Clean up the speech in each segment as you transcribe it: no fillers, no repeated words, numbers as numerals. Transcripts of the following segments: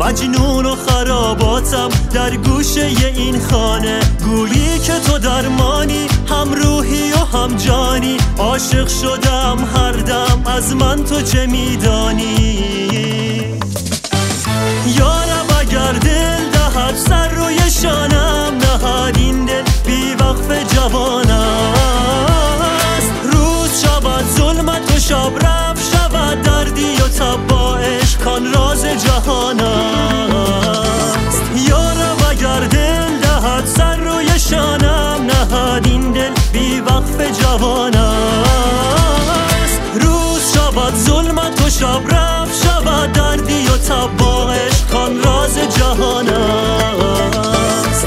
مجنون و خراباتم در گوشه این خانه، گویی که تو درمانی، هم روحی و هم جانی. عاشق شدم هر دم، از من تو چه میدانی؟ یارب اگر دل دهد سر روی شانم، نهاد این دل بی وقف جوان است. روز شود ظلمت و شب رفت شود دردی و تب با عشق کان راز جهان است. یارب اگر دل دهد سر روی شانم، نهاد این دل بی وقف جوان است. روز شود ظلمت و شب رفت شود دردی و تب با عشق کان راز جهان است.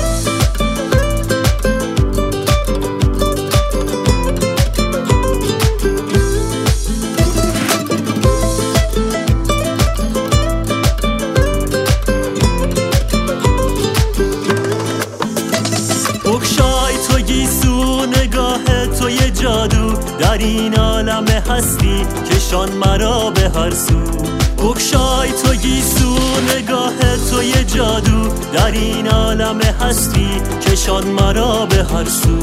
بگشای تو گیسو نگاه تو یه جادو، در این عالم هستی کشان مرا به هر سو. بگشای تو گیسو نگاه تو یه جادو، در این عالم هستی کشان مرا به هر سو.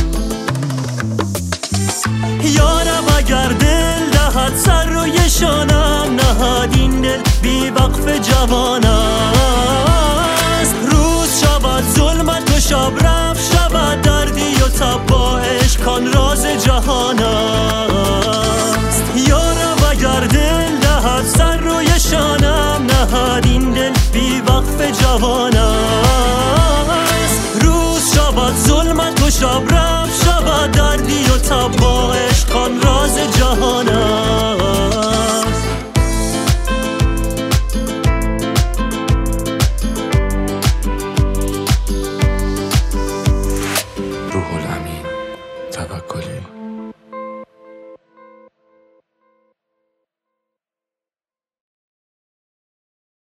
یارب اگر دل دهد سر روی شانم، نهاد این دل بی وقف جوان است. روز شود ظلمت و شب رفت شود دردی و تب با عشق کان راز جهان است. یارب اگر دل دهد سر روی شانم، نهاد این دل بی وقف جوان است. روز شود ظلمت و شب رفت شود دردی و تب با عشق کان راز جهان است. روح الامین توکلی.